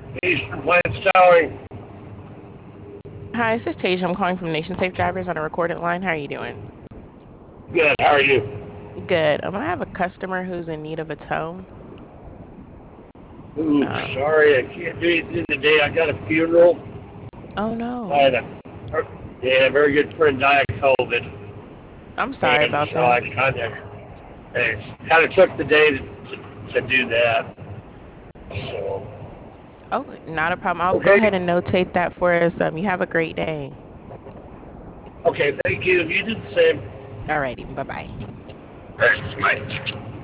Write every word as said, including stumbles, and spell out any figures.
East Compliance Towering. Hi, this is Tasia. I'm calling from Nation Safe Drivers on a recorded line. How are you doing? Good. How are you? Good. Um, I have a customer who's in need of a tow. Ooh, Um, sorry, I can't do anything today. I got a funeral. oh I had no. a yeah, a very good friend died of COVID, I'm sorry and about so I that. kind of kind of took the day to, to, to do that. So Oh, not a problem. I'll go okay, ahead and notate that for us. Um, you have a great day. okay, thank you. You did the same. Alrighty, bye bye. Thanks, Mike.